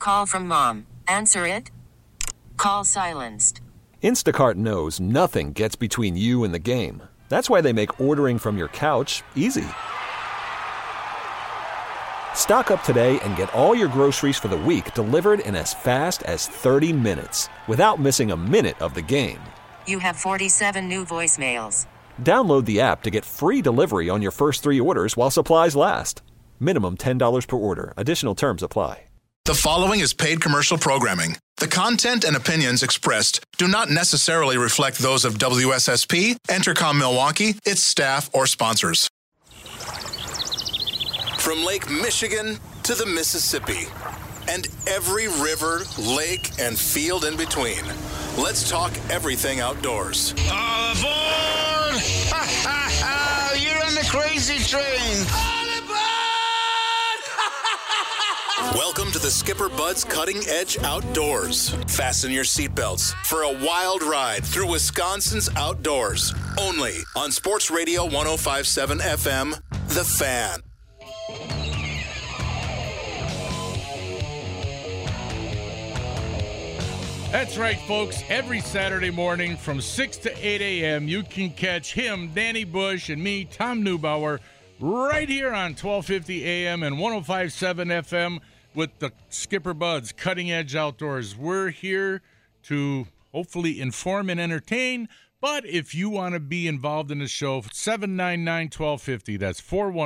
call from mom. Answer it. Call silenced. Instacart knows nothing gets between you and the game. That's why they make ordering from your couch easy. Stock up today and get all your groceries for the week delivered in as fast as 30 minutes without missing a minute of the game. You have 47 new voicemails. Download the app to get free delivery on your first 3 orders while supplies last. Minimum $10 per order. Additional terms apply. The following is paid commercial programming. The content and opinions expressed do not necessarily reflect those of WSSP, Entercom Milwaukee, its staff, or sponsors. From Lake Michigan to the Mississippi and every river, lake, and field in between, let's talk everything outdoors. All aboard! Ha ha ha! You're on the crazy train! All aboard! Welcome to the Skipper Bud's Cutting Edge Outdoors. Fasten your seatbelts for a wild ride through Wisconsin's outdoors. Only on Sports Radio 105.7 FM, The Fan. That's right, folks. Every Saturday morning from 6 to 8 a.m., you can catch him, Danny Bush, and me, Tom Neubauer, right here on 1250 a.m. and 105.7 FM with the Skipper Buds Cutting Edge Outdoors. We're here to hopefully inform and entertain, but if you want to be involved in the show, 799-1250. That's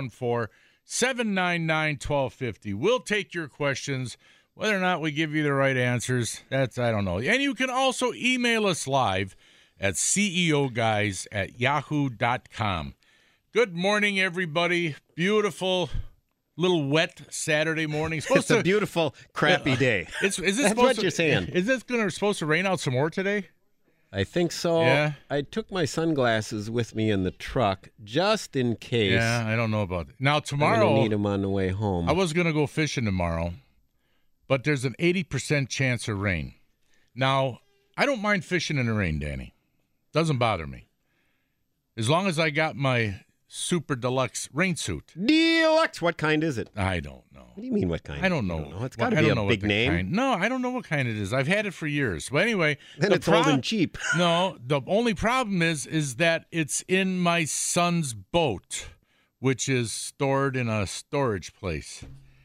414-799-1250. We'll take your questions. Whether or not we give you the right answers, I don't know. And you can also email us live at ceoguys@yahoo.com. Good morning, everybody. Beautiful, little wet Saturday morning. It's a beautiful, crappy day. Is this That's what you're saying. Is this supposed to rain out some more today? I think so. Yeah. I took my sunglasses with me in the truck just in case. Yeah, I don't know about it. Now, I'm tomorrow, going to need them on the way home. I was going to go fishing tomorrow, but there's an 80% chance of rain. Now, I don't mind fishing in the rain, Danny. Doesn't bother me. As long as I got my super deluxe rain suit. Deluxe? What kind is it? I don't know. What do you mean what kind? I don't know. You don't know. It's got to be a big name. No, I don't know what kind it is. I've had it for years. But anyway. Then it's old and cheap. No, the only problem is that it's in my son's boat, which is stored in a storage place.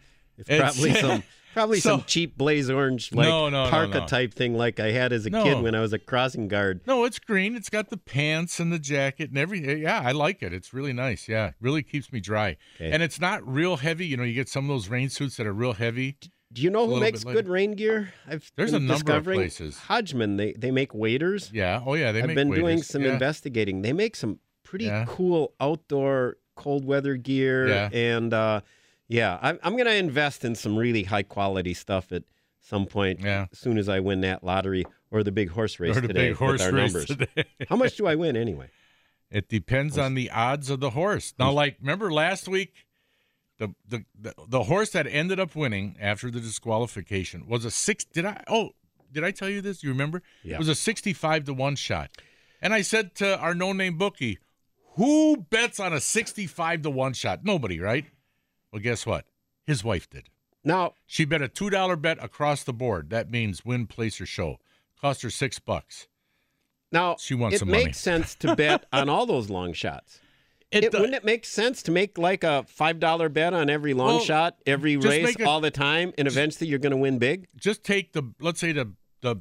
It's probably some cheap blaze orange parka no. type thing like I had as a kid when I was a crossing guard. No, it's green. It's got the pants and the jacket and everything. Yeah, I like it. It's really nice. Yeah, it really keeps me dry. Okay. And it's not real heavy. You know, you get some of those rain suits that are real heavy. Do you know who makes good rain gear? There's a number of places. Hodgman, they make waders. Yeah. Oh, yeah, I've been doing some investigating. They make some pretty cool outdoor cold weather gear and yeah, I'm going to invest in some really high-quality stuff at some point as soon as I win that lottery or the big horse race today with our numbers. How much do I win anyway? It depends on the odds of the horse. Now, remember last week, the horse that ended up winning after the disqualification was a did I tell you this? You remember? Yeah. It was a 65-1 shot. And I said to our no-name bookie, who bets on a 65-1 shot? Nobody, right? Well, guess what? His wife did. Now she bet a $2 bet across the board. That means win, place, or show. Cost her $6. Now she won some money. It makes sense to bet on all those long shots. Wouldn't it make sense to make like a $5 bet on every long shot, every race, all the time, and eventually you're going to win big? Just take let's say the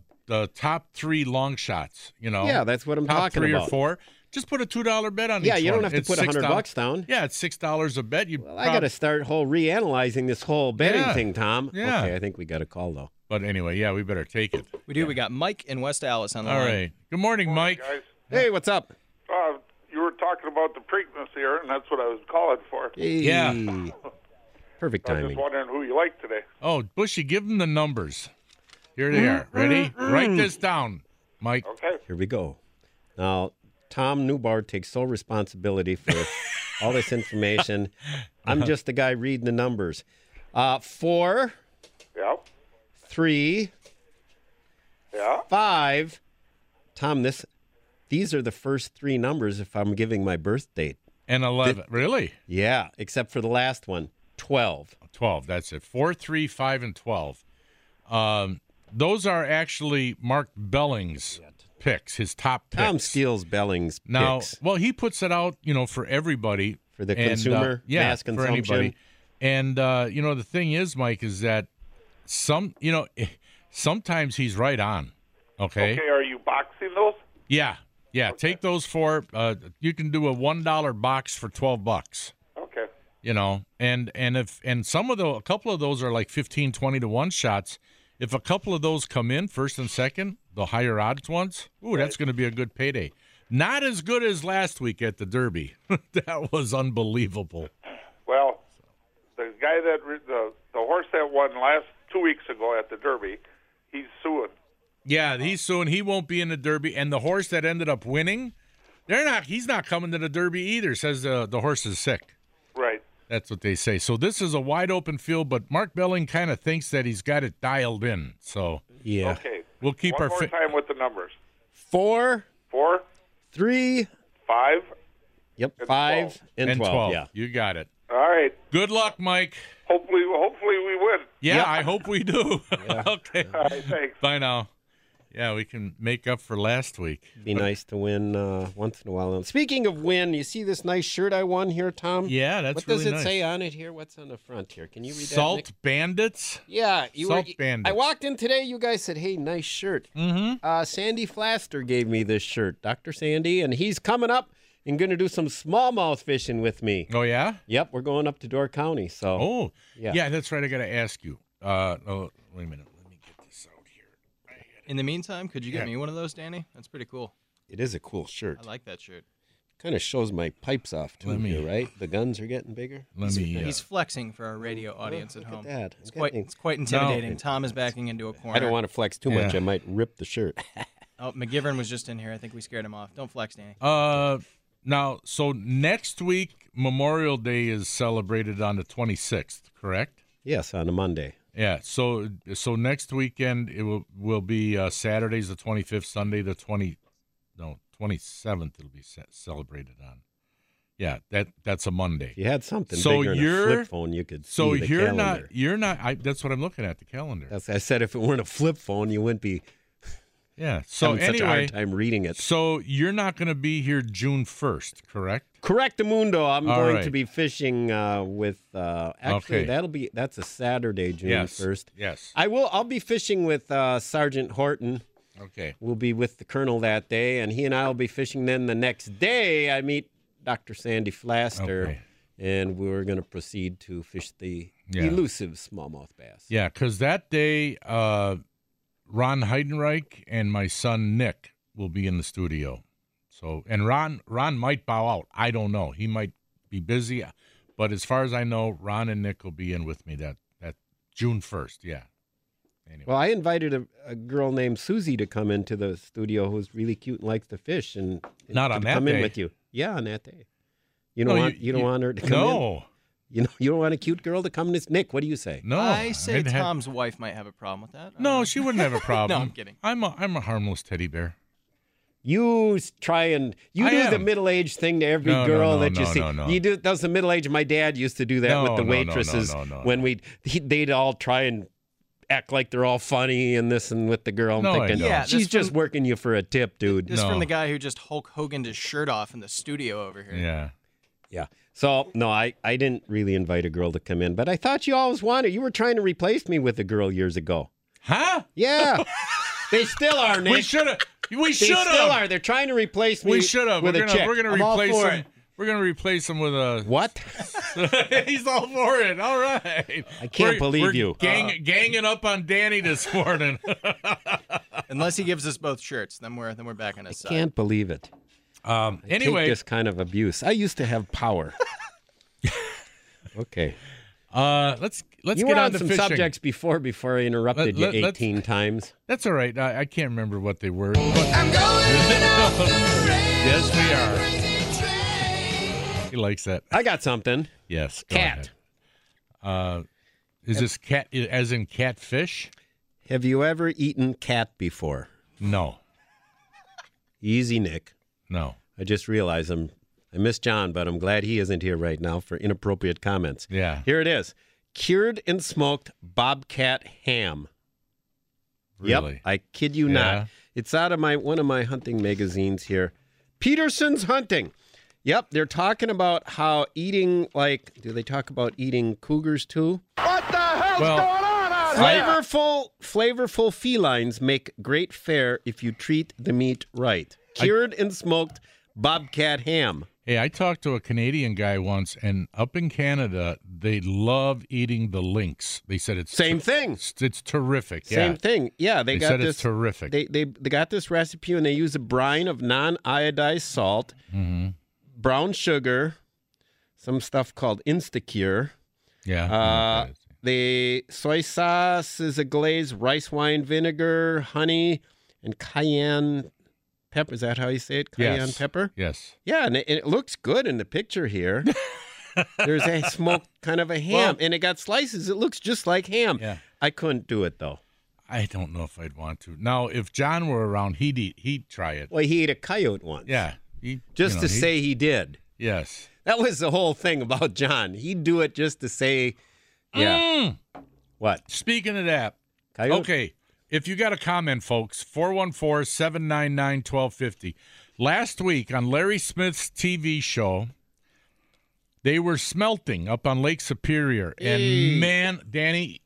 top 3 long shots. You know. Yeah, that's what I'm talking about. 3 or 4. Just put a $2 bet on each one. Yeah, you don't have to put $100 down. Yeah, it's $6 a bet. I got to start reanalyzing this whole betting thing, Tom. Yeah. Okay, I think we got a call, though. But anyway, we better take it. We do. We got Mike in West Allis on the line. All right. Good morning, Mike. Guys. Hey, what's up? You were talking about the Preakness here, and that's what I was calling for. Hey. Yeah. Perfect I was timing. just wondering who you like today. Oh, Bushy, give them the numbers. Here they are. Ready? Write this down, Mike. Okay. Here we go. Now, Tom Neubauer takes sole responsibility for all this information. I'm just the guy reading the numbers. 4. Yeah. 3. Yeah. 5. Tom, these are the first 3 numbers if I'm giving my birth date. And 11. Really? Yeah, except for the last one. 12. 12. That's it. 4, 3, 5, and 12. Those are actually Mark Belling's picks, his top picks. Tom steals Belling's picks. Well, he puts it out, for everybody. For the consumer, mass consumption. For anybody. And, the thing is, Mike, is that sometimes he's right on, okay? Okay, are you boxing those? Yeah. Okay. Take those four. You can do a $1 box for $12. Okay. And a couple of those are like 15, 20 to 1 shots. If a couple of those come in, first and second, the higher odds ones, that's going to be a good payday. Not as good as last week at the Derby. That was unbelievable. Well, the guy the horse that won 2 weeks ago at the Derby, he's suing. Yeah, he's suing. He won't be in the Derby. And the horse that ended up winning, he's not coming to the Derby either, says the horse is sick. Right. That's what they say. So this is a wide open field, but Mark Belling kind of thinks that he's got it dialed in. So yeah. Okay. We'll keep One more time with the numbers. 4, 3, 5. Yep, 5 and 12. Yeah. You got it. All right. Good luck, Mike. Hopefully we win. Yeah, I hope we do. Yeah. Okay. All right, thanks. Bye now. Yeah, we can make up for last week. Be nice to win once in a while. Speaking of win, you see this nice shirt I won here, Tom? Yeah, that's really nice. What does it say on it here? What's on the front here? Can you read that, Salt Nick? Bandits? Yeah. Salt Bandits. I walked in today. You guys said, hey, nice shirt. Mm-hmm. Sandy Flaster gave me this shirt, Dr. Sandy, and he's coming up and going to do some smallmouth fishing with me. Oh, yeah? Yep, we're going up to Door County. So. Oh, yeah, that's right. I got to ask you. Wait a minute. Let me get this out here. In the meantime, could you get me one of those, Danny? That's pretty cool. It is a cool shirt. I like that shirt. Kind of shows my pipes off, too, here, right? The guns are getting bigger. He's flexing for our radio audience at home. Look at that. It's quite intimidating. No. Tom is backing into a corner. I don't want to flex too much. I might rip the shirt. Oh, McGivern was just in here. I think we scared him off. Don't flex, Danny. Now, so next week, Memorial Day is celebrated on the 26th, correct? Yes, on a Monday. Yeah, so next weekend it will be Saturday's the 25th, Sunday the 27th. It'll be celebrated on. Yeah, that's a Monday. If you had something bigger than a flip phone, you could see the calendar. You're not. That's what I'm looking at, the calendar. I said if it weren't a flip phone, you wouldn't be. Yeah. So having such a hard time reading it. So you're not going to be here June 1st, correct? Correctamundo. I'm going to be fishing with. Actually, that's a Saturday, June 1st. Yes. I'll be fishing with Sergeant Horton. Okay. We'll be with the Colonel that day, and he and I will be fishing. Then the next day, I meet Dr. Sandy Flaster, and we're going to proceed to fish the elusive smallmouth bass. Yeah, because that day, Ron Heidenreich and my son Nick will be in the studio. So, and Ron might bow out. I don't know. He might be busy, but as far as I know, Ron and Nick will be in with me that June 1st. Yeah. Anyway. Well, I invited a girl named Susie to come into the studio who's really cute and likes to fish, and not on that come day. In with you. Yeah, on that day. You don't want her to come in. No. You don't want a cute girl to come in. Nick, what do you say? No, I say Tom's wife might have a problem with that. No, she wouldn't have a problem. No, I'm kidding. I'm a harmless teddy bear. You try and do the middle-aged thing to every girl that you see. No. You do. That was the middle-aged. My dad used to do that with the waitresses when they'd all try and act like they're all funny and this and with the girl. I'm thinking, she's just working you for a tip, dude. This from the guy who just Hulk Hogan'd his shirt off in the studio over here. Yeah. Yeah. So, no, I didn't really invite a girl to come in, but I thought you always wanted. You were trying to replace me with a girl years ago. Huh? Yeah. They still are, Nick. We should have. They still are. They're trying to replace me. We should have. With a chick. We're gonna replace him. We're going to replace him with a... What? He's all for it. All right. I can't believe you. Ganging up on Danny this morning. Unless he gives us both shirts, then we're back on his side. I can't believe it. Anyway. Take this kind of abuse. I used to have power. Okay. Let's you get were on to some fishing. subjects before I interrupted you 18 times. That's all right. I can't remember what they were. I'm going Yes, we are. He likes that. I got something. Yes. Cat. Is this cat as in catfish? Have you ever eaten cat before? No. Easy, Nick. No. I just realized I miss John, but I'm glad he isn't here right now for inappropriate comments. Yeah. Here it is. Cured and smoked bobcat ham. Really? Yep, I kid you not. It's out of one of my hunting magazines here. Peterson's Hunting. Yep, they're talking about how eating, do they talk about eating cougars too? What the hell's going on out here? Flavorful felines make great fare if you treat the meat right. Cured and smoked bobcat ham. Hey, I talked to a Canadian guy once, and up in Canada, they love eating the lynx. They said it's same thing. It's terrific. Same thing. Yeah, they got said this. It's terrific. They got this recipe, and they use a brine of non-iodized salt, brown sugar, some stuff called Instacure. Yeah. The soy sauce is a glaze, rice wine vinegar, honey, and cayenne pepper. Is that how you say it? Cayenne pepper? Yes. Yeah, and it looks good in the picture here. There's a smoked kind of a ham, and it got slices. It looks just like ham. Yeah. I couldn't do it, though. I don't know if I'd want to. Now, if John were around, he'd try it. Well, he ate a coyote once. Yeah. Just to say he did. Yes. That was the whole thing about John. He'd do it just to say, yeah. What? Speaking of that, coyote? Okay. If you got a comment, folks, 414-799-1250. Last week on Larry Smith's TV show, they were smelting up on Lake Superior. And, man, Danny,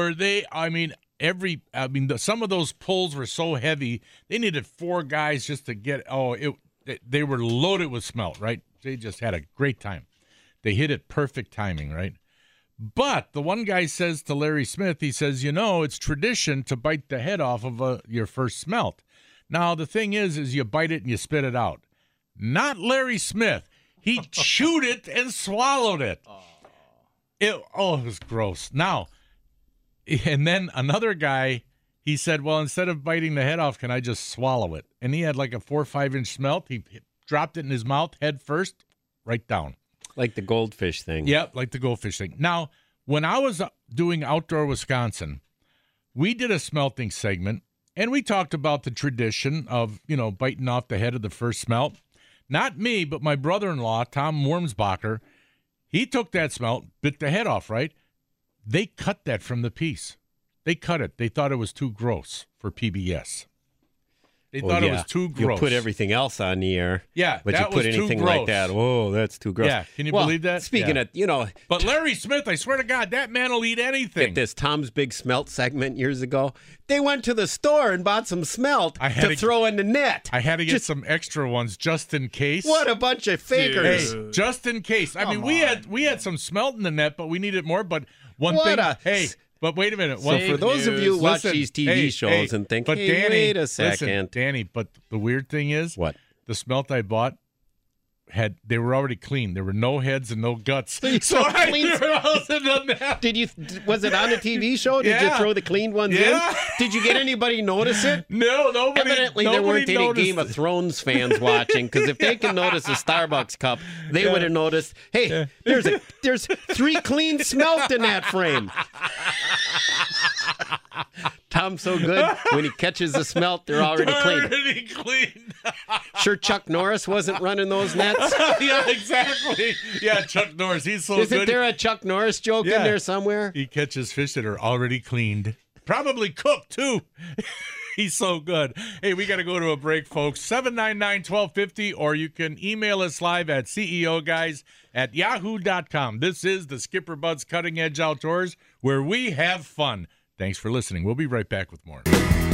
some of those pulls were so heavy, they needed 4 guys just to get, they were loaded with smelt, right? They just had a great time. They hit it perfect timing, right? But the one guy says to Larry Smith, he says, it's tradition to bite the head off of your first smelt. Now, the thing is you bite it and you spit it out. Not Larry Smith. He chewed it and swallowed it. It was gross. Now, and then another guy, he said, well, instead of biting the head off, can I just swallow it? And he had like a 4 or 5 inch smelt. He dropped it in his mouth head first, right down. Like the goldfish thing. Yep, like the goldfish thing. Now, when I was doing Outdoor Wisconsin, we did a smelting segment, and we talked about the tradition of, biting off the head of the first smelt. Not me, but my brother-in-law, Tom Wormsbacher, he took that smelt, bit the head off, right? They cut that from the piece. They cut it. They thought it was too gross for PBS. They thought it was too gross. You put everything else on the air. Yeah, but that you put was anything too gross. like that, that's too gross. Yeah, can you believe that? Speaking of, But Larry Smith, I swear to God, that man will eat anything. Get this, Tom's Big Smelt segment years ago. They went to the store and bought some smelt to throw in the net. I had to get some extra ones just in case. What a bunch of fakers! Hey, just in case. I mean, we had some smelt in the net, but we needed more. But But wait a minute. So for those of you who watch these TV shows and think, but Danny, wait a second. Listen, Danny, but the weird thing is, what? The smelt I bought, they were already clean. There were no heads and no guts. So I threw those in the net. Was it on a TV show? Did you throw the cleaned ones in? Did you get anybody notice it? No, nobody. Evidently, there weren't any Game of Thrones fans watching, because if they can notice a Starbucks cup, they would have noticed, hey, there's 3 clean smelt in that frame. Tom's so good, when he catches the smelt, they're already clean. Sure Chuck Norris wasn't running those nets? Yeah, exactly. Yeah, Chuck Norris, he's so good. Isn't there a Chuck Norris joke in there somewhere? He catches fish that are already cleaned. Probably cooked, too. He's so good. Hey, we got to go to a break, folks. 799-1250, or you can email us live at ceoguys@yahoo.com. This is the Skipper Buds Cutting Edge Outdoors, where we have fun. Thanks for listening. We'll be right back with more.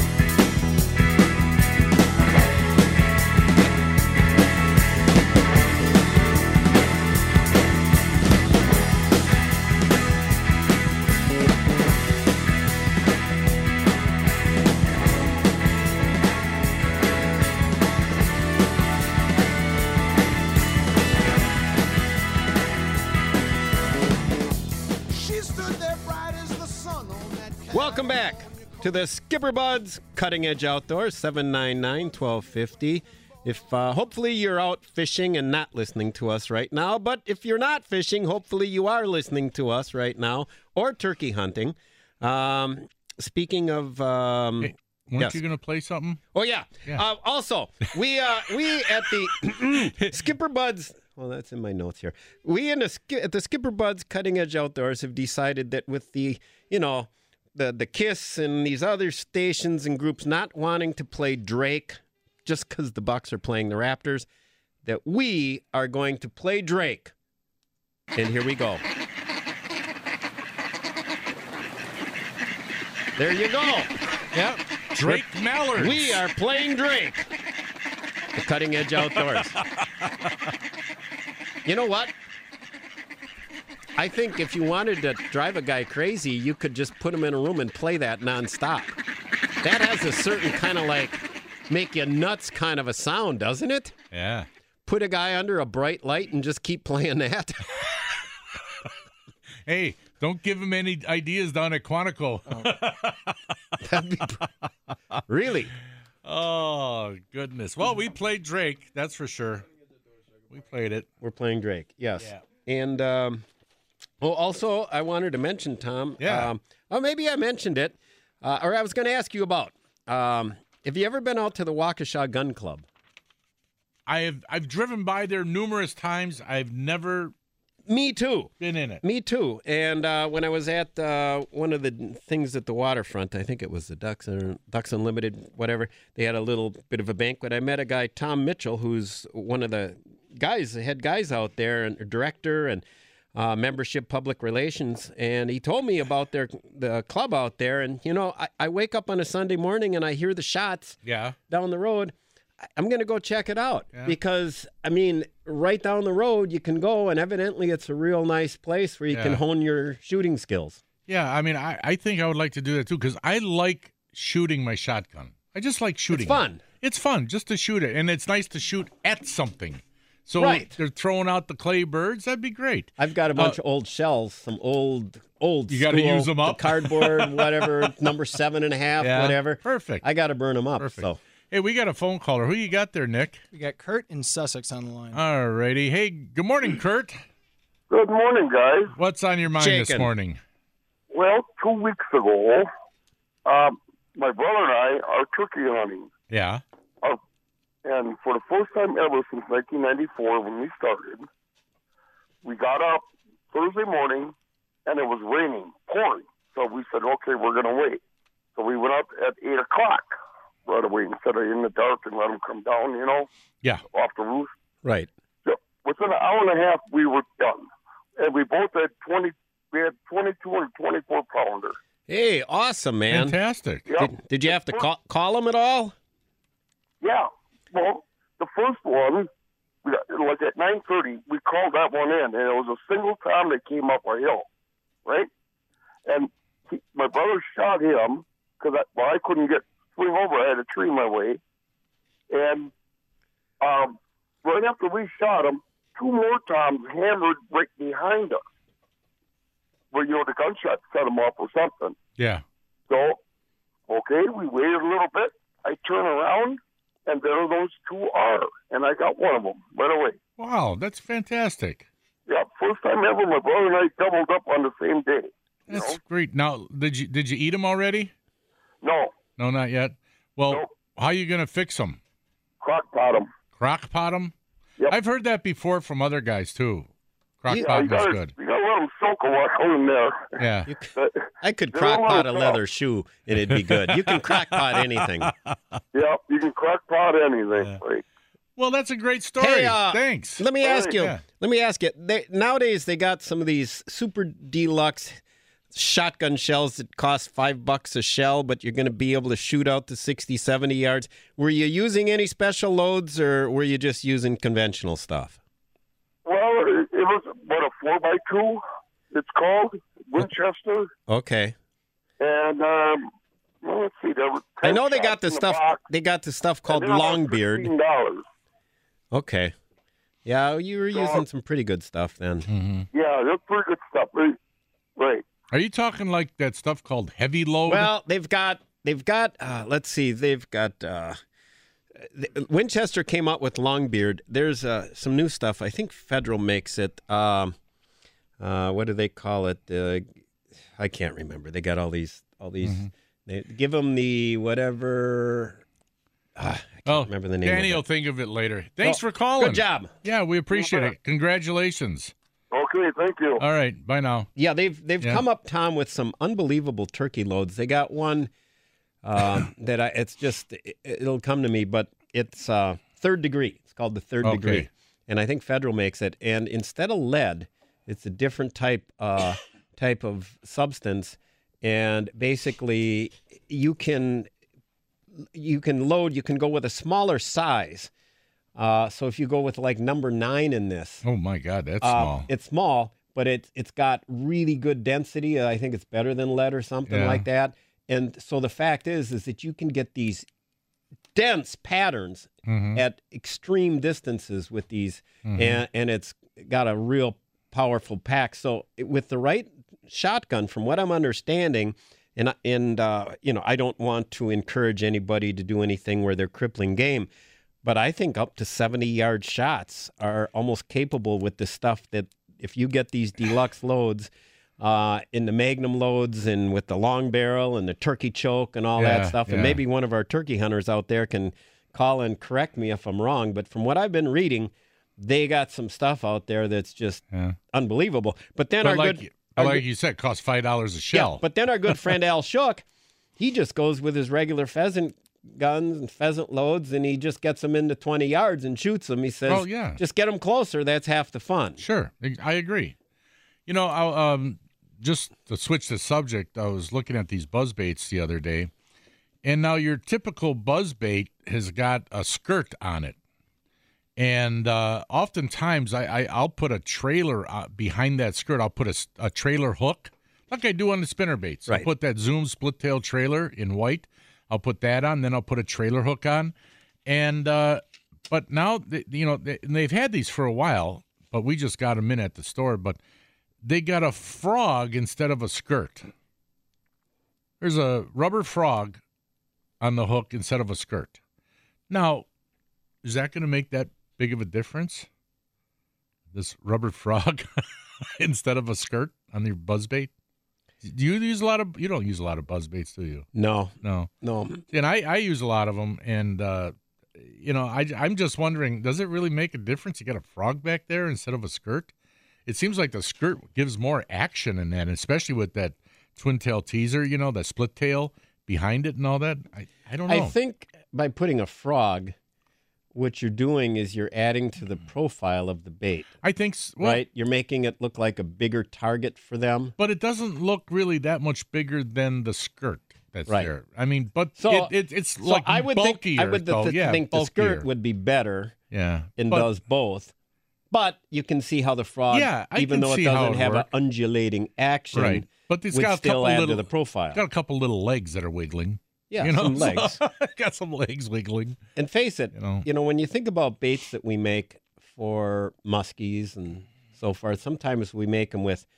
Welcome back to the Skipper Buds Cutting Edge Outdoors, 799-1250. If hopefully you're out fishing and not listening to us right now, but if you're not fishing, hopefully you are listening to us right now, or turkey hunting. Speaking of... weren't you going to play something? Oh, yeah. Also, we at the Skipper Buds... Well, that's in my notes here. We at the Skipper Buds Cutting Edge Outdoors have decided that with the the Kiss and these other stations and groups not wanting to play Drake just because the Bucks are playing the Raptors, that we are going to play Drake. And here we go. There you go. Yep. Drake Mallards. We are playing Drake. The Cutting Edge Outdoors. You know what? I think if you wanted to drive a guy crazy, you could just put him in a room and play that nonstop. That has a certain kind of like make you nuts kind of a sound, doesn't it? Yeah. Put a guy under a bright light and just keep playing that. Hey, don't give him any ideas down at Quantico. That'd be really? Oh, goodness. Well, we played Drake, that's for sure. We played it. We're playing Drake, yes. Yeah. And also, I wanted to mention, Tom. Yeah. Maybe I mentioned it, or I was going to ask you about. Have you ever been out to the Waukesha Gun Club? I've driven by there numerous times. I've never. Me too. Been in it. Me too. And when I was at one of the things at the waterfront, I think it was the Ducks Unlimited, whatever, they had a little bit of a banquet. I met a guy, Tom Mitchell, who's one of the head guys out there, and director and membership public relations. And he told me about the club out there. And, you know, I wake up on a Sunday morning and I hear the shots down the road. I'm going to go check it out because, I mean, right down the road you can go, and evidently it's a real nice place where you can hone your shooting skills. Yeah, I mean, I think I would like to do that too because I like shooting my shotgun. I just like shooting. It's fun. It's fun just to shoot it, and it's nice to shoot at something. So they're throwing out the clay birds. That'd be great. I've got a bunch of old shells, some old. You got to use them up. The cardboard, whatever, number 7.5, whatever. Perfect. I got to burn them up. Perfect. So. Hey, we got a phone caller. Who you got there, Nick? We got Kurt in Sussex on the line. All righty. Hey, good morning, Kurt. Good morning, guys. What's on your mind this morning? Well, 2 weeks ago, my brother and I are turkey hunting. Yeah. And for the first time ever since 1994, when we started, we got up Thursday morning, and it was raining, pouring. So we said, okay, we're going to wait. So we went up at 8 o'clock. Right away instead of in the dark and let them come down, you know? Yeah. Off the roof. Right. So within an hour and a half, we were done. And we both had 22 and 24 pounder. Hey, awesome, man. Fantastic. Yep. Did you have to call them at all? Yeah. Well, the first one, like at 9:30, we called that one in, and it was a single tom that came up a hill, right? And my brother shot him because I couldn't swing over. I had a tree in my way. And right after we shot him, 2 more toms hammered right behind us. Where, you know, the gunshot set him off or something. Yeah. So, okay, we waited a little bit. I turn around, and there those 2 are. And I got one of them right away. Wow, that's fantastic. Yeah, first time ever my brother and I doubled up on the same day. That's great. Now, did you eat them already? No. No, not yet. Well, Nope. How are you going to fix them? Crock pot them. Crock pot them? Yep. I've heard that before from other guys, too. Crock Yeah, pot you is gotta, good. You got to let them soak a while in there. Yeah. I could They're crock a lot pot of a leather shoe, and it'd be good. You can crock pot anything. Yeah, you can crock pot anything. Right. Well, that's a great story. Hey, Thanks. Let me ask you. Yeah. Nowadays, they got some of these super deluxe shotgun shells that cost $5 a shell, but you're going to be able to shoot out to 60, 70 yards. Were you using any special loads, or were you just using conventional stuff? Well, it was, a 4x2, it's called, Winchester. Okay. And, well, let's see. There were I know they got the shots in stuff. box, They got the stuff called and they're about Longbeard. $15. Okay. Yeah, you were using some pretty good stuff then. Mm-hmm. Yeah, that's pretty good stuff. Right. Are you talking like that stuff called heavy load? Well, they've got. Let's see. They've got. Winchester came out with Longbeard. There's some new stuff. I think Federal makes it. What do they call it? I can't remember. They got all these. Mm-hmm. They give them the whatever. I can't remember the name. Danny of it. will think of it later. Thanks for calling. Good job. Yeah, we appreciate it. Congratulations. Okay, thank you. All right, bye now. Yeah, they've come up, Tom, with some unbelievable turkey loads. They got one it'll come to me, but it's Third Degree. It's called the Third Degree, and I think Federal makes it. And instead of lead, it's a different type of substance, and basically you can go with a smaller size. So if you go with like number 9 in this, oh my God, that's small. It's small, but it's got really good density. I think it's better than lead or something like that. And so the fact is that you can get these dense patterns at extreme distances with these, and it's got a real powerful pack. So with the right shotgun, from what I'm understanding, and I don't want to encourage anybody to do anything where they're crippling game, but I think up to 70-yard shots are almost capable with the stuff that if you get these deluxe loads in the Magnum loads and with the long barrel and the turkey choke and all that stuff, and maybe one of our turkey hunters out there can call and correct me if I'm wrong, but from what I've been reading, they got some stuff out there that's just unbelievable. But then like you said, costs $5 a shell. Yeah, but then our good friend Al Shook, he just goes with his regular pheasant guns and pheasant loads, and he just gets them into 20 yards and shoots them. He says, just get them closer. That's half the fun. Sure, I agree. You know, just to switch the subject, I was looking at these buzzbaits the other day, and now your typical buzzbait has got a skirt on it. And oftentimes I'll put a trailer behind that skirt. I'll put a trailer hook, like I do on the spinnerbaits. Right. I'll put that Zoom split-tail trailer in white. I'll put that on, then I'll put a trailer hook on. And but now, they've had these for a while, but we just got them in at the store. But they got a frog instead of a skirt. There's a rubber frog on the hook instead of a skirt. Now, is that going to make that big of a difference? This rubber frog instead of a skirt on your buzzbait? Do you use a lot of? You don't use a lot of buzzbaits, do you? No. And I use a lot of them, and I'm just wondering, does it really make a difference? You got a frog back there instead of a skirt. It seems like the skirt gives more action in that, especially with that twin tail teaser. That split tail behind it and all that. I don't know. I think by putting a frog, what you're doing is you're adding to the profile of the bait. I think right? You're making it look like a bigger target for them. But it doesn't look really that much bigger than the skirt that's there. I mean, but it's like bulkier. I would think the skirt would be better and does both. But you can see how the frog, even though it doesn't have an undulating action, but it's would got still add to the profile. Got a couple little legs that are wiggling. Yeah, some legs. Got some legs wiggling. And face it, when you think about baits that we make for muskies and so forth, sometimes we make them with,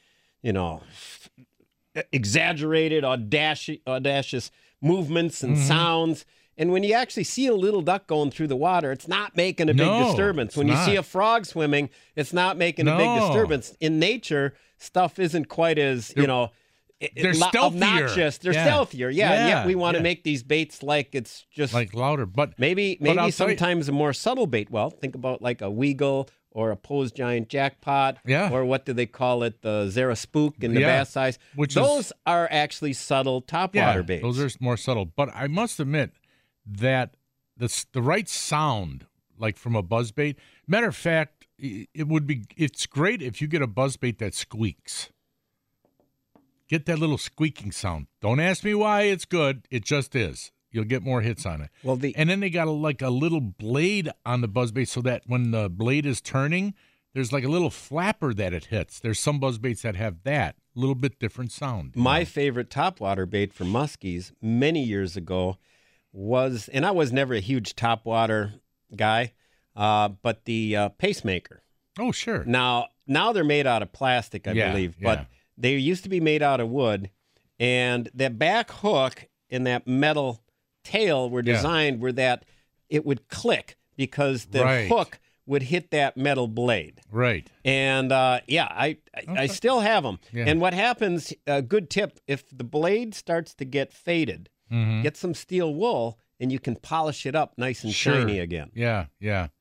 exaggerated, audacious movements and sounds. And when you actually see a little duck going through the water, it's not making a big disturbance. When you see a frog swimming, it's not making a big disturbance. In nature, stuff isn't quite as, they're stealthier. Obnoxious. They're stealthier. Yeah. We want to make these baits like it's just like louder, but maybe sometimes a more subtle bait. Well, think about like a Weagle or a Pose Giant Jackpot, or what do they call it, the Zara Spook in the bass size. Those are actually subtle topwater baits. Those are more subtle. But I must admit that the right sound, like from a buzzbait. Matter of fact, it's great if you get a buzzbait that squeaks. Get that little squeaking sound. Don't ask me why it's good. It just is. You'll get more hits on it. And then they got a little blade on the buzzbait so that when the blade is turning, there's like a little flapper that it hits. There's some buzzbaits that have that little bit different sound. My favorite topwater bait for muskies many years ago was, and I was never a huge topwater guy, but the pacemaker. Oh, sure. Now they're made out of plastic, I believe, but they used to be made out of wood, and that back hook and that metal tail were designed where that it would click because the hook would hit that metal blade. Right. And I still have them. Yeah. And what happens, a good tip, if the blade starts to get faded, get some steel wool and you can polish it up nice and shiny again. Yeah.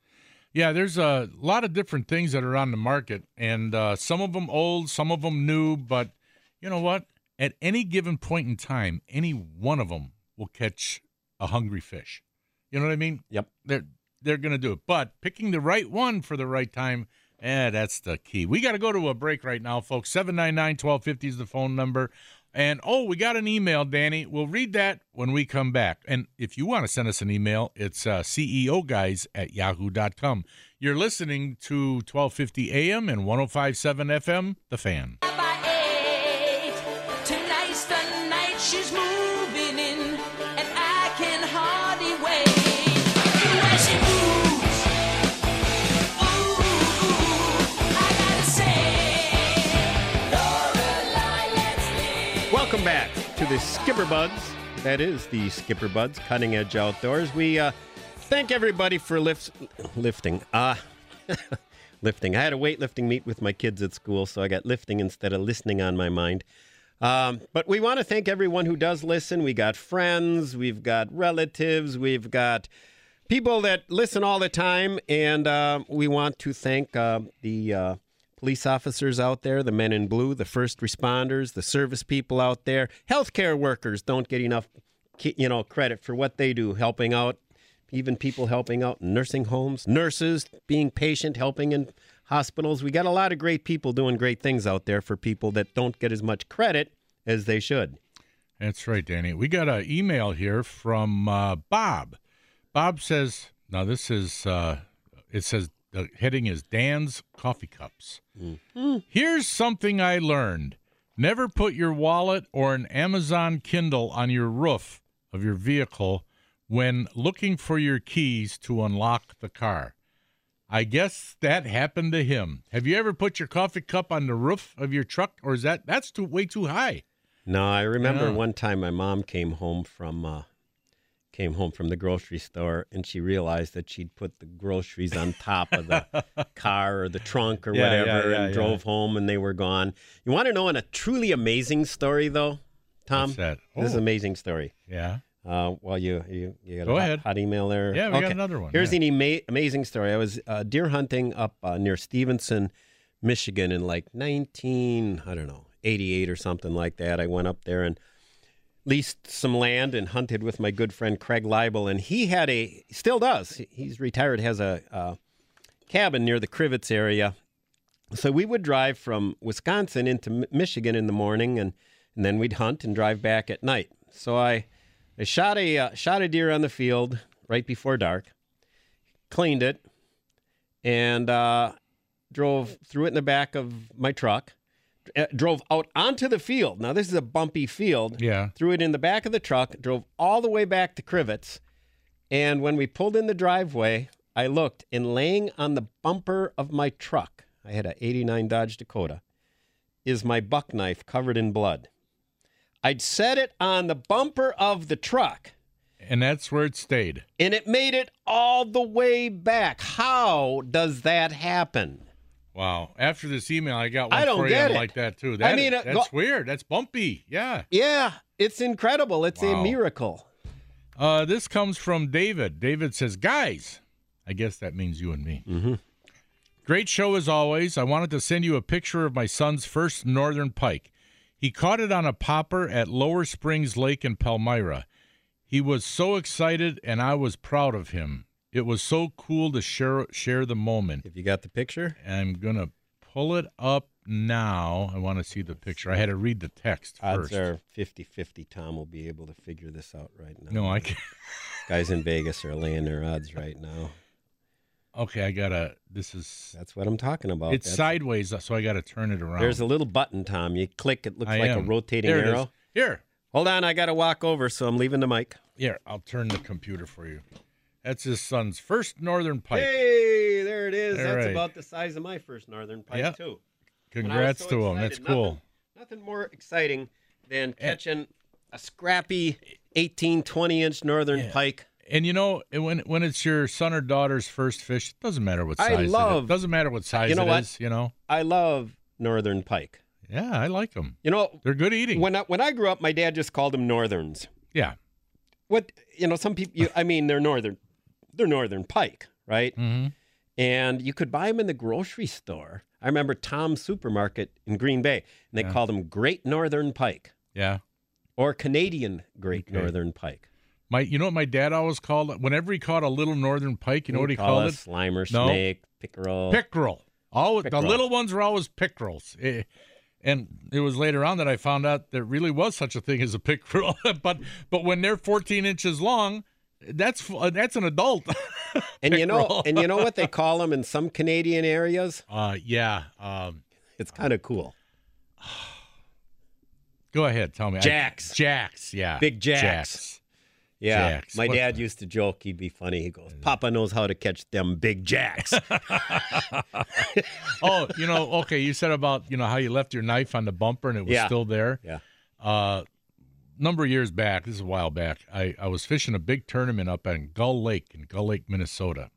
Yeah, there's a lot of different things that are on the market, and some of them old, some of them new, but you know what? At any given point in time, any one of them will catch a hungry fish. You know what I mean? Yep. They're going to do it. But picking the right one for the right time, that's the key. We got to go to a break right now, folks. 799-1250 is the phone number. And, we got an email, Danny. We'll read that when we come back. And if you want to send us an email, it's ceoguys@yahoo.com. You're listening to 1250 AM and 105.7 FM, The Fan. Tonight's the night she's moving in, and I can hardly wait. When she moves, ooh, I gotta say, Lorelei, let's live. Welcome back to the Skipper Buds. That is the Skipper Buds, Cutting Edge Outdoors. We thank everybody for lifting. Lifting. I had a weightlifting meet with my kids at school, so I got lifting instead of listening on my mind. But we want to thank everyone who does listen. We got friends, we've got relatives, we've got people that listen all the time, and we want to thank the police officers out there, the men in blue, the first responders, the service people out there. Healthcare workers don't get enough, credit for what they do, helping out, even people helping out in nursing homes, nurses, being patient, helping in hospitals. We got a lot of great people doing great things out there for people that don't get as much credit as they should. That's right, Danny. We got an email here from Bob. Bob says, now this is, it says the heading is Dan's Coffee Cups. Mm-hmm. Here's something I learned. Never put your wallet or an Amazon Kindle on your roof of your vehicle when looking for your keys to unlock the car. I guess that happened to him. Have you ever put your coffee cup on the roof of your truck, or is that's way too high? No, I remember one time my mom came home from the grocery store, and she realized that she'd put the groceries on top of the car or the trunk or whatever, and drove home, and they were gone. You want to know a truly amazing story, though, Tom? What's that? This is an amazing story. Yeah. Well, you got Go a ahead. hot email there? Yeah, we got another one. Here's an amazing story. I was deer hunting up near Stevenson, Michigan in 88 or something like that. I went up there and leased some land and hunted with my good friend Craig Leibel, and he still does. He's retired, has a cabin near the Crivets area. So we would drive from Wisconsin into Michigan in the morning, and then we'd hunt and drive back at night. So I shot a deer on the field right before dark, cleaned it, and drove threw it in the back of my truck, drove out onto the field. Now, this is a bumpy field. Yeah. Threw it in the back of the truck, drove all the way back to Crivets, and when we pulled in the driveway, I looked, and laying on the bumper of my truck, I had a 89 Dodge Dakota, is my buck knife covered in blood. I'd set it on the bumper of the truck. And that's where it stayed. And it made it all the way back. How does that happen? Wow. After this email, I got one for you like that, too. That's weird. That's bumpy. Yeah. Yeah, it's incredible. It's a miracle. This comes from David. David says, guys, I guess that means you and me. Mm-hmm. Great show as always. I wanted to send you a picture of my son's first northern pike. He caught it on a popper at Lower Springs Lake in Palmyra. He was so excited, and I was proud of him. It was so cool to share the moment. Have you got the picture? I'm going to pull it up now. I want to see the picture. I had to read the text first. Odds are 50-50 Tom will be able to figure this out right now. No, I can't. Guys in Vegas are laying their odds right now. Okay, that's what I'm talking about. It's sideways, so I got to turn it around. There's a little button, Tom. You click, it looks like a rotating arrow. Here. Hold on, I got to walk over, so I'm leaving the mic. Here, I'll turn the computer for you. That's his son's first northern pike. Hey, there it is. That's right. About the size of my first northern pike, too. Congrats to him. That's cool. Nothing more exciting than catching a scrappy 18, 20-inch northern pike. And when it's your son or daughter's first fish, it doesn't matter what size it is. It doesn't matter what size it is, I love northern pike. Yeah, I like them. They're good eating. When I grew up, my dad just called them northerns. Yeah. Some people, they're northern pike, right? Mm-hmm. and you could buy them in the grocery store. I remember Tom's Supermarket in Green Bay, and they called them Great Northern Pike. Yeah. Or Canadian Great Northern Pike. You know what my dad always called it? Whenever he caught a little northern pike, you know what he called it? Slimer, snake, pickerel. Pickerel. The little ones were always pickerels. And it was later on that I found out there really was such a thing as a pickerel. but when they're 14 inches long, that's an adult. And you know what they call them in some Canadian areas? It's kind of cool. Go ahead, tell me. Jacks. Jacks, yeah. Big jacks. Yeah, Jacks. My dad used to joke. He'd be funny. He goes, "Papa knows how to catch them big jacks." Oh, okay. You said about how you left your knife on the bumper and it was still there. Yeah. Number of years back, this is a while back, I was fishing a big tournament up in Gull Lake, Minnesota,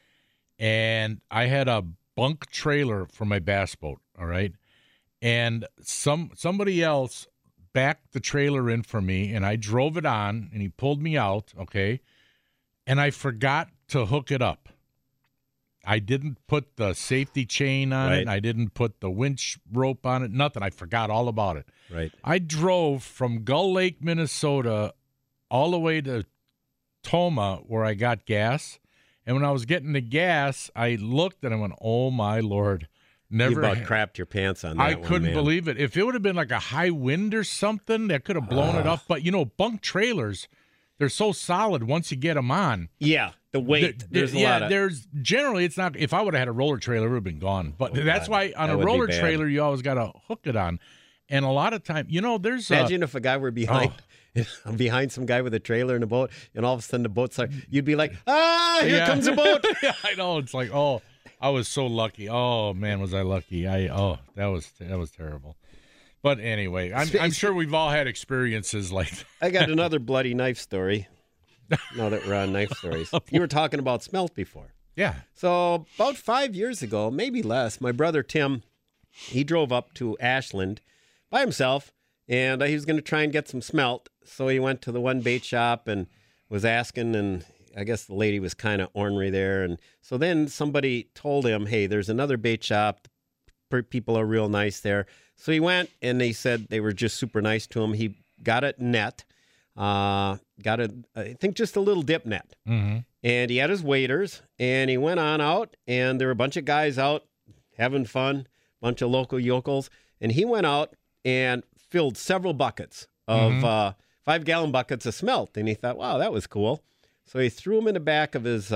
and I had a bunk trailer for my bass boat. All right, and somebody else backed the trailer in for me, and I drove it on, and he pulled me out, okay, and I forgot to hook it up. I didn't put the safety chain on it, and I didn't put the winch rope on it, nothing. I forgot all about it. Right. I drove from Gull Lake, Minnesota, all the way to Toma, where I got gas, and when I was getting the gas, I looked, and I went, oh, my Lord. Never. You about crapped your pants on that I one, couldn't man. believe it. If it would have been like a high wind or something, that could have blown it up. But, bunk trailers, they're so solid once you get them on. Yeah, the weight. There's a lot of... there's generally, it's not. If I would have had a roller trailer, it would have been gone. But that's why on a roller trailer, you always got to hook it on. And a lot of time, there's... Imagine if a guy were behind... behind some guy with a trailer and a boat, and all of a sudden the boat's like, you'd be like, here comes a boat. Yeah, I know. It's like, I was so lucky. Oh man, was I lucky? That was terrible. But anyway, I'm sure we've all had experiences like that. I got another bloody knife story. Now that we're on knife stories, you were talking about smelt before. Yeah. So about 5 years ago, maybe less, my brother Tim, he drove up to Ashland by himself, and he was going to try and get some smelt. So he went to the one bait shop and was asking, and I guess the lady was kind of ornery there. And so then somebody told him, hey, there's another bait shop. People are real nice there. So he went, and they said they were just super nice to him. He got a net, I think just a little dip net. Mm-hmm. And he had his waders, and he went on out, and there were a bunch of guys out having fun, bunch of local yokels. And he went out and filled several buckets of 5-gallon buckets of smelt. And he thought, wow, that was cool. So he threw them in the back of his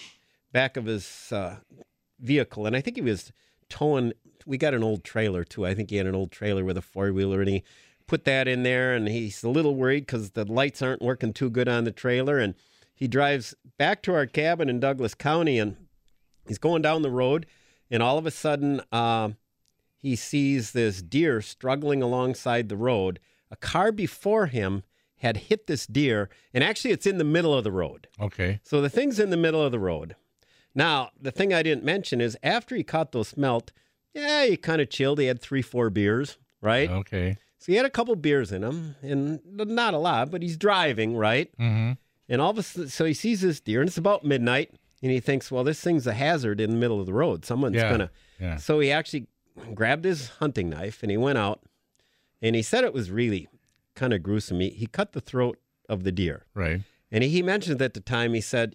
vehicle, and I think he was towing. We got an old trailer too. I think he had an old trailer with a 4-wheeler, and he put that in there. And he's a little worried because the lights aren't working too good on the trailer. And he drives back to our cabin in Douglas County, and he's going down the road, and all of a sudden he sees this deer struggling alongside the road. A car before him had hit this deer, and actually it's in the middle of the road. Okay. So the thing's in the middle of the road. Now, the thing I didn't mention is after he caught those smelt, he kind of chilled. He had 3-4 beers, right? Okay. So he had a couple beers in him, and not a lot, but he's driving, right? Mm-hmm. And all of a sudden, so he sees this deer, and it's about midnight, and he thinks, well, this thing's a hazard in the middle of the road. Someone's going to... Yeah. So he actually grabbed his hunting knife, and he went out, and he said it was really kind of gruesome. He cut the throat of the deer. Right. And he mentioned at the time, he said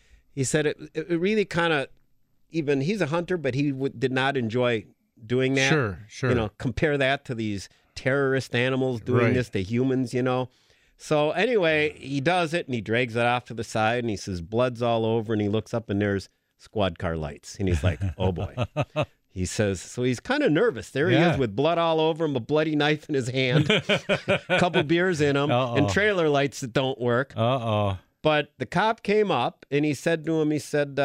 it really kind of, even he's a hunter, but he did not enjoy doing that. Sure. Compare that to these terrorist animals doing this to humans, So anyway, he does it, and he drags it off to the side, and he says, blood's all over, and he looks up, and there's squad car lights. And he's like, oh boy. He says, so he's kind of nervous. There he is with blood all over him, a bloody knife in his hand, a couple beers in him, and trailer lights that don't work. But the cop came up, and he said to him,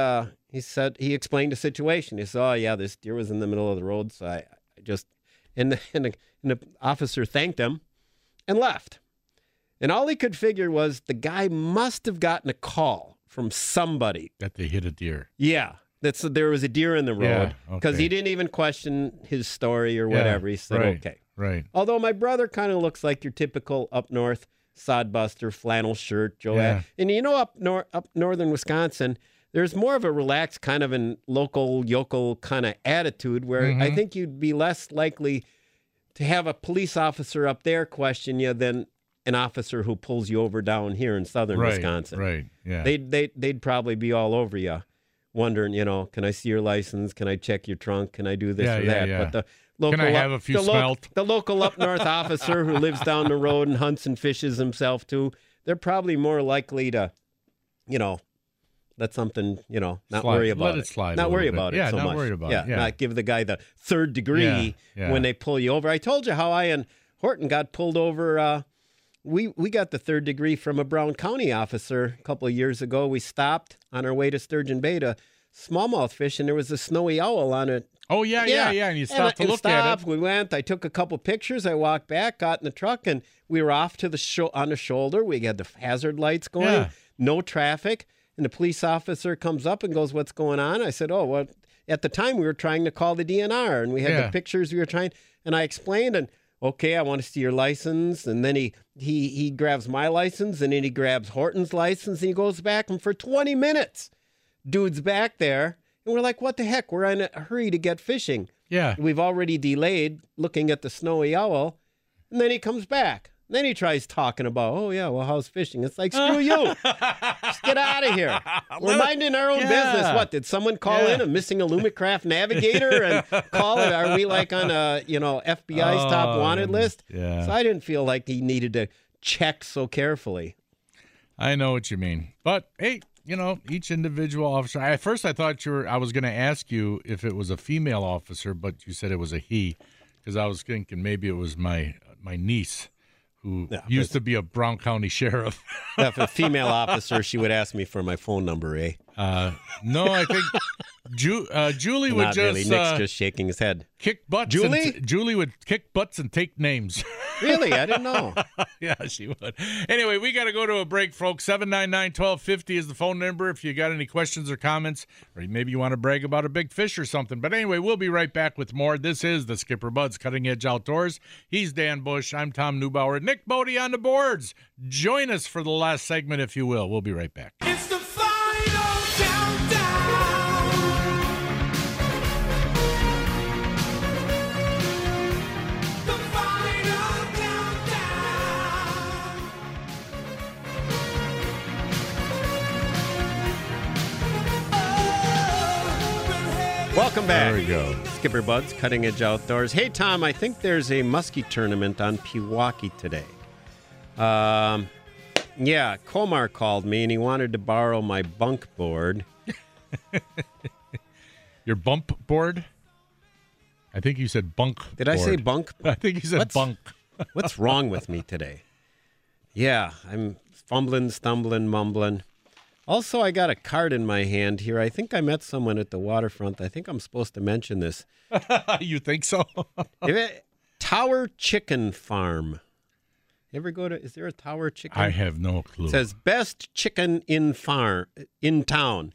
he explained the situation. He said, oh, yeah, this deer was in the middle of the road, so I just, and the officer thanked him and left. And all he could figure was the guy must have gotten a call from somebody. That they hit a deer. Yeah. There was a deer in the road because he didn't even question his story or whatever. He said, okay. Right. Although my brother kind of looks like your typical up north sodbuster, flannel shirt, Joe. Yeah. And up northern Wisconsin, there's more of a relaxed kind of an local yokel kind of attitude where I think you'd be less likely to have a police officer up there question you than an officer who pulls you over down here in southern Wisconsin. Right, yeah. They'd probably be all over you, wondering, can I see your license? Can I check your trunk? Can I do this or that? Yeah. But the local Can I have a few smelt? The local up north officer who lives down the road and hunts and fishes himself too, they're probably more likely to, let something, not worry about Let it slide. Not worry about it so much. Not worried about it. Yeah. Not give the guy the third degree when they pull you over. I told you how I and Horton got pulled over. We got the third degree from a Brown County officer a couple of years ago. We stopped on our way to Sturgeon Bay to smallmouth fish, and there was a snowy owl on it. Oh, yeah. And you stopped to look at it. We went. I took a couple pictures. I walked back, got in the truck, and we were off to the on the shoulder. We had the hazard lights going, no traffic. And the police officer comes up and goes, "What's going on?" I said, "Oh, well, at the time we were trying to call the DNR, and we had the pictures we were trying." And I explained, and okay, I want to see your license. And then he grabs my license, and then he grabs Horton's license, and he goes back, and for 20 minutes, dude's back there. And we're like, what the heck? We're in a hurry to get fishing. Yeah. We've already delayed looking at the snowy owl. And then he comes back. And then he tries talking about, how's fishing? It's like, screw you. Just get out of here. We're minding our own business. What, did someone call in a missing Illumicraft navigator and call it? Are we like on a, FBI's top wanted list? Yeah. So I didn't feel like he needed to check so carefully. I know what you mean. But, hey, each individual officer. At first I thought I was going to ask you if it was a female officer, but you said it was a he, because I was thinking maybe it was my niece, who used to be a Brown County sheriff. If a female officer, she would ask me for my phone number, eh? No, I think Julie would Not just... really. Nick's just shaking his head. Kick butts. Julie? Julie would kick butts and take names. Really? I didn't know. Yeah, she would. Anyway, we got to go to a break, folks. 799-1250 is the phone number if you got any questions or comments, or maybe you want to brag about a big fish or something. But anyway, we'll be right back with more. This is the Skipper Buds Cutting Edge Outdoors. He's Dan Bush. I'm Tom Neubauer. Nick Bodie on the boards. Join us for the last segment, if you will. We'll be right back. It's the final countdown. The final countdown. Welcome back. There we go. Skipper Buds, Cutting Edge Outdoors. Hey, Tom, I think there's a muskie tournament on Pewaukee today. Yeah, Komar called me, and he wanted to borrow my bunk board. Your bump board? I think you said bunk Did I say bunk? I think you said bunk. What's wrong with me today? Yeah, I'm fumbling, stumbling, mumbling. Also, I got a card in my hand here. I think I met someone at the waterfront. I think I'm supposed to mention this. You think so? Tower Chicken Farm. You ever go to, is there a Tower Chicken? I have no clue. It says best chicken in town.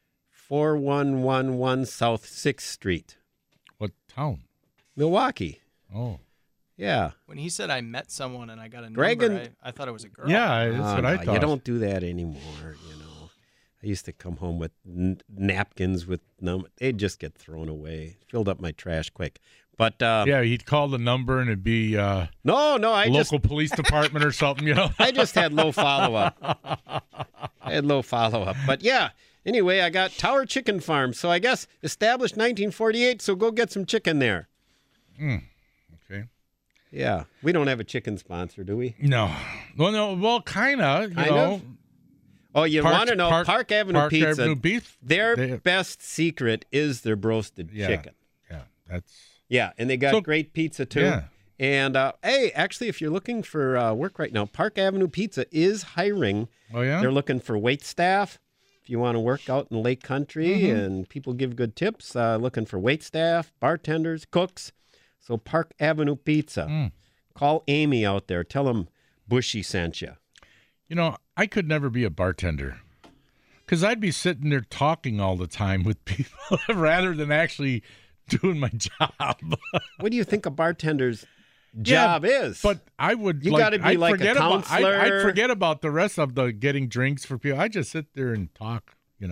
4111 South 6th Street. What town? Milwaukee. Oh. Yeah. When he said I met someone and I got a Greg number, and- I thought it was a girl. Yeah, that's what I thought. You don't do that anymore, I used to come home with napkins with they'd just get thrown away. Filled up my trash quick. But yeah, he'd call the number and it'd be I local police department or something, I just had low follow-up. But yeah, anyway, I got Tower Chicken Farm. So I guess established 1948, so go get some chicken there. Okay. Yeah. We don't have a chicken sponsor, do we? No. Well, kind of, you know. Oh, you want to know Park Avenue Pizza? Avenue Beef? Their best secret is their roasted chicken. Yeah, and they got great pizza too. Yeah. And hey, actually, if you're looking for work right now, Park Avenue Pizza is hiring. Oh yeah, they're looking for wait staff. If you want to work out in Lake Country and people give good tips, looking for wait staff, bartenders, cooks. So Park Avenue Pizza. Call Amy out there. Tell them Bushy sent you. You know, I could never be a bartender because I'd be sitting there talking all the time with people rather than actually doing my job. What do you think a bartender's job is? But I would. You got to be like a counselor. I'd forget about the rest of the getting drinks for people. I just sit there and talk. You know,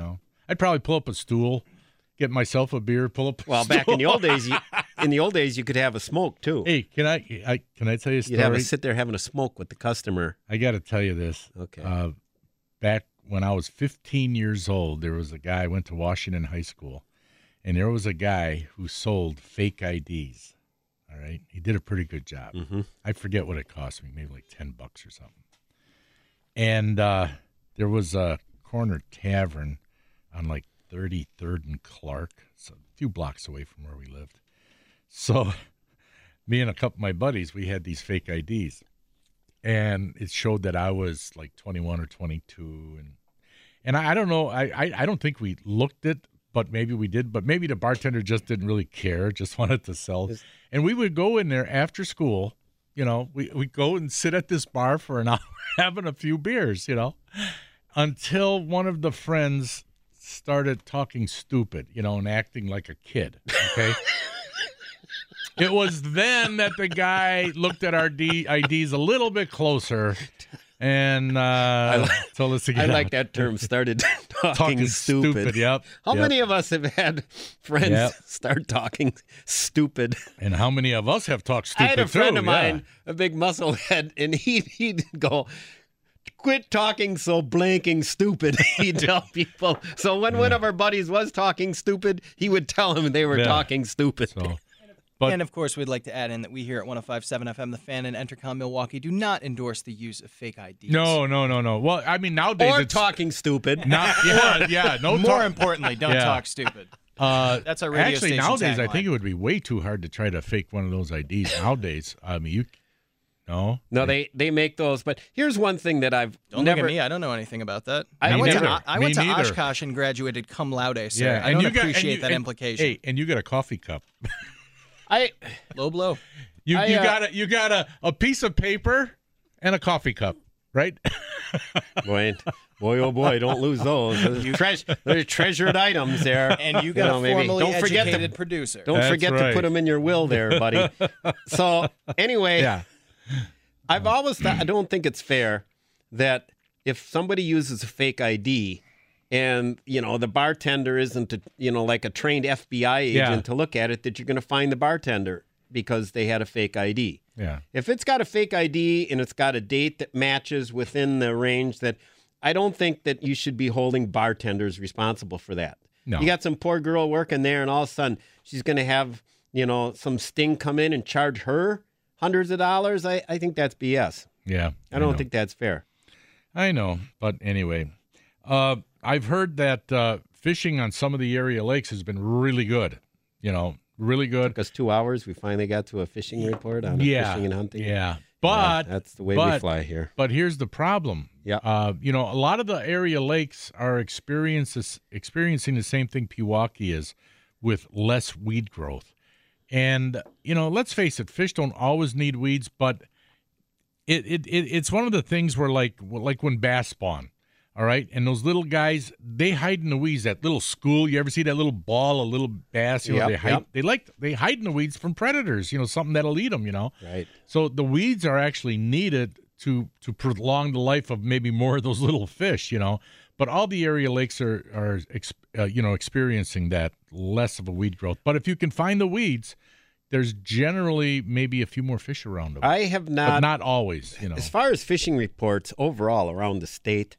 I'd probably pull up a stool, get myself a beer, pull up. Well, back in the old days, you could have a smoke too. Hey, can I tell you a story? You'd have to sit there having a smoke with the customer. I got to tell you this. Okay. Back when I was 15 years old, there was a guy. I went to Washington High School, and there was a guy who sold fake IDs. All right, he did a pretty good job. Mm-hmm. I forget what it cost me, maybe like $10 or something. And there was a corner tavern on like 33rd and Clark, so a few blocks away from where we lived. So me and a couple of my buddies, we had these fake IDs, and it showed that I was like 21 or 22, and I don't know, I don't think we looked it, but maybe we did, but maybe the bartender just didn't really care, just wanted to sell. And we would go in there after school, you know, we go and sit at this bar for an hour having a few beers, you know, until one of the friends started talking stupid, you know, and acting like a kid, okay? It was then that the guy looked at our IDs a little bit closer and told us to get I like that term, started talking stupid. Yep. How many of us have had friends start talking stupid? And how many of us have talked stupid, I had a friend of mine, yeah. a big musclehead, and he'd go, quit talking so blanking stupid, he'd tell people. So when one of our buddies was talking stupid, he would tell them they were talking stupid. So. And, of course, we'd like to add in that we here at 105.7 FM, The Fan, and Entercom Milwaukee do not endorse the use of fake IDs. No. Well, I mean, nowadays or it's talking stupid. More importantly, don't talk stupid. That's our radio actually, station nowadays, tagline. I think it would be way too hard to try to fake one of those IDs. Nowadays, I mean, No, they make those. But here's one thing that I've don't never. Look at me. I don't know anything about that. I went neither. to Oshkosh and graduated cum laude, sir. Yeah, I don't appreciate that implication. Hey, and you got a coffee cup. Low blow. You got a piece of paper and a coffee cup, right? Boy, oh boy, don't lose those. They're treasured items there. And you got a formally educated producer. Don't forget to put them in your will there, buddy. So anyway, I've always thought, I don't think it's fair that if somebody uses a fake ID and, you know, the bartender isn't, like a trained FBI agent to look at it, that you're going to find the bartender because they had a fake ID. Yeah. If it's got a fake ID and it's got a date that matches within the range, that I don't think that you should be holding bartenders responsible for that. No. You got some poor girl working there and all of a sudden she's going to have, some sting come in and charge her hundreds of dollars. I think that's BS. Yeah. I don't think that's fair. I know. But anyway, I've heard that fishing on some of the area lakes has been really good. Really good. It took us 2 hours. We finally got to a fishing report on fishing and hunting. Yeah. But that's the way we fly here. But here's the problem. Yeah. A lot of the area lakes are experiencing the same thing Pewaukee is, with less weed growth. And, let's face it, fish don't always need weeds, but it's one of the things where like when bass spawn, all right? And those little guys, they hide in the weeds. That little school, you ever see that little ball, a little bass, they hide in the weeds from predators, something that'll eat them, Right. So the weeds are actually needed to prolong the life of maybe more of those little fish, But all the area lakes are experiencing that, less of a weed growth. But if you can find the weeds, there's generally maybe a few more fish around them. I have not. But not always, As far as fishing reports overall around the state,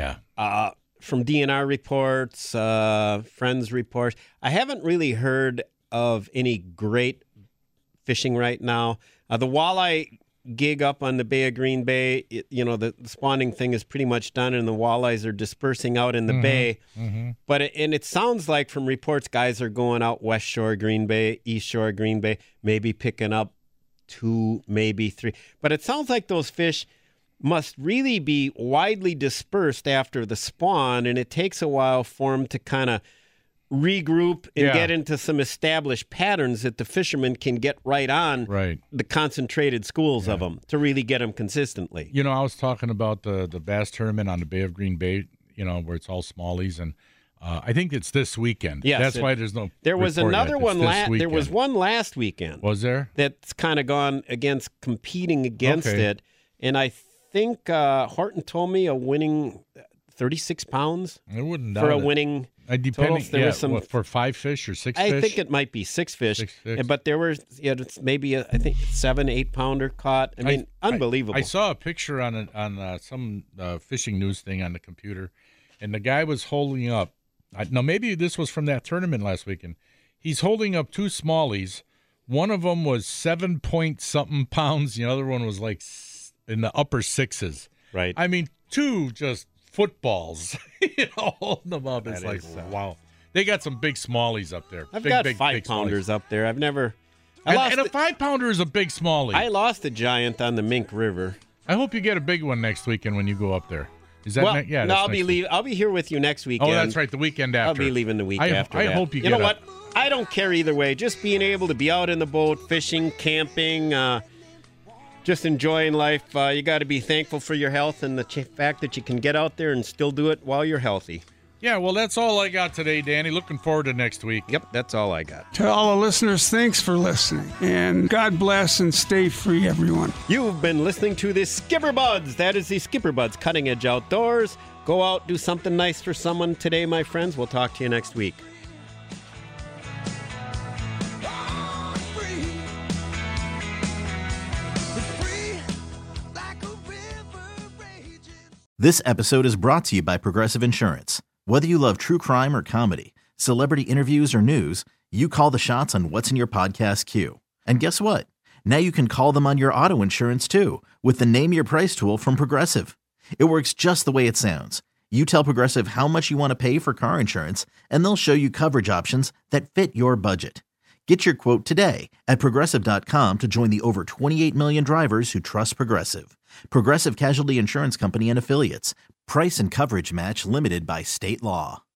from DNR reports, friends reports, I haven't really heard of any great fishing right now. The walleye gig up on the Bay of Green Bay, the spawning thing is pretty much done and the walleyes are dispersing out in the bay. Mm-hmm. But it sounds like from reports, guys are going out West Shore, Green Bay, East Shore, Green Bay, maybe picking up 2, maybe 3. But it sounds like those fish must really be widely dispersed after the spawn, and it takes a while for them to kind of regroup and get into some established patterns that the fishermen can get right on the concentrated schools of them to really get them consistently. I was talking about the bass tournament on the Bay of Green Bay, where it's all smallies, and I think it's this weekend. Yes, that's why there's no. There was another one. There was one last weekend. Was there? That's kind of gone competing against it, and I think Horton told me a winning 36 pounds I wouldn't for a doubt it. winning Depending, total. There was some, for 5 fish or 6 fish? I think it might be 6 fish. 6 fish. But there were maybe, I think, 7-8 pounder caught. I mean, unbelievable. I saw a picture on some fishing news thing on the computer, and the guy was holding up. Now, maybe this was from that tournament last weekend. He's holding up 2 smallies. One of them was 7-point-something pounds. The other one was like in the upper 6s. Right. I mean, 2 just footballs, holding them up. It's like, wow. They got some big smallies up there. I've got 5-pounders up there. I've never... And a 5-pounder is a big smallie. I lost a giant on the Mink River. I hope you get a big one next weekend when you go up there. Is that I'll be here with you next weekend. Oh, that's right, the weekend after. I'll be leaving the week after. I hope you get know what? I don't care either way. Just being able to be out in the boat, fishing, camping, just enjoying life. You got to be thankful for your health and the fact that you can get out there and still do it while you're healthy. Yeah, well, that's all I got today, Danny. Looking forward to next week. Yep, that's all I got. To all the listeners, thanks for listening. And God bless and stay free, everyone. You've been listening to the Skipper Buds. That is the Skipper Buds Cutting Edge Outdoors. Go out, do something nice for someone today, my friends. We'll talk to you next week. This episode is brought to you by Progressive Insurance. Whether you love true crime or comedy, celebrity interviews or news, you call the shots on what's in your podcast queue. And guess what? Now you can call them on your auto insurance too with the Name Your Price tool from Progressive. It works just the way it sounds. You tell Progressive how much you want to pay for car insurance, and they'll show you coverage options that fit your budget. Get your quote today at Progressive.com to join the over 28 million drivers who trust Progressive. Progressive Casualty Insurance Company and Affiliates. Price and coverage match limited by state law.